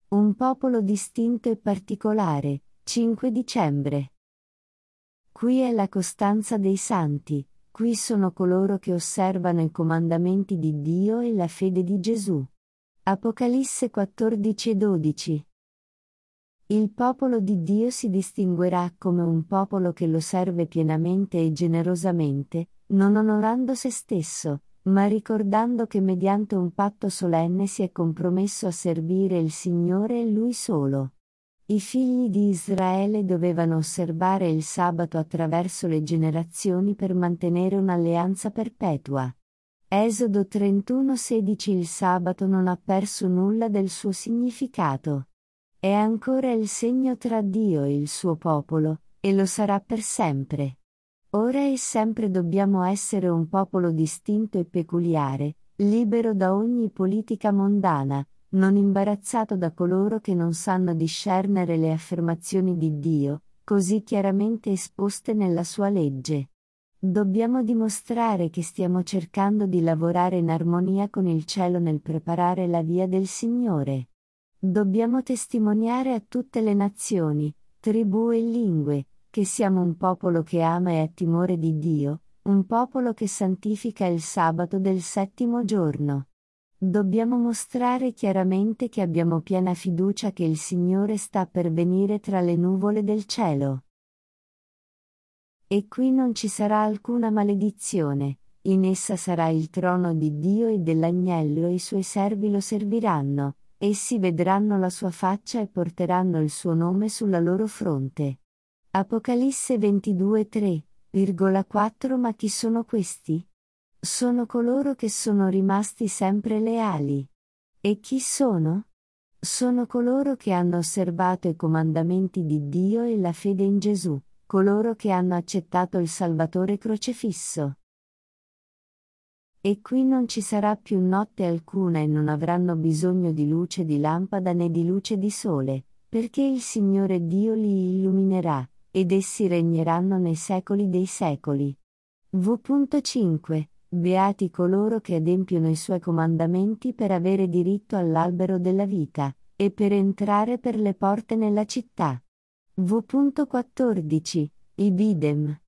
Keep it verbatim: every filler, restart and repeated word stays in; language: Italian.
Un popolo distinto e particolare, cinque dicembre. Qui è la costanza dei santi, qui sono coloro che osservano i comandamenti di Dio e la fede di Gesù. Apocalisse quattordici e dodici. Il popolo di Dio si distinguerà come un popolo che lo serve pienamente e generosamente, non onorando se stesso, ma ricordando che mediante un patto solenne si è compromesso a servire il Signore e Lui solo. I figli di Israele dovevano osservare il sabato attraverso le generazioni per mantenere un'alleanza perpetua. Esodo trentuno sedici. Il sabato non ha perso nulla del suo significato. È ancora il segno tra Dio e il suo popolo, e lo sarà per sempre. Ora e sempre dobbiamo essere un popolo distinto e peculiare, libero da ogni politica mondana, non imbarazzato da coloro che non sanno discernere le affermazioni di Dio, così chiaramente esposte nella sua legge. Dobbiamo dimostrare che stiamo cercando di lavorare in armonia con il cielo nel preparare la via del Signore. Dobbiamo testimoniare a tutte le nazioni, tribù e lingue, che siamo un popolo che ama e ha timore di Dio, un popolo che santifica il sabato del settimo giorno. Dobbiamo mostrare chiaramente che abbiamo piena fiducia che il Signore sta per venire tra le nuvole del cielo. E qui non ci sarà alcuna maledizione, in essa sarà il trono di Dio e dell'Agnello e i suoi servi lo serviranno, essi vedranno la sua faccia e porteranno il suo nome sulla loro fronte. Apocalisse ventidue tre, quattro. Ma chi sono questi? Sono coloro che sono rimasti sempre leali. E chi sono? Sono coloro che hanno osservato i comandamenti di Dio e la fede in Gesù, coloro che hanno accettato il Salvatore crocefisso. E qui non ci sarà più notte alcuna e non avranno bisogno di luce di lampada né di luce di sole, perché il Signore Dio li illuminerà, ed essi regneranno nei secoli dei secoli. V cinque. Beati coloro che adempiono i suoi comandamenti per avere diritto all'albero della vita, e per entrare per le porte nella città. V quattordici. Ibidem.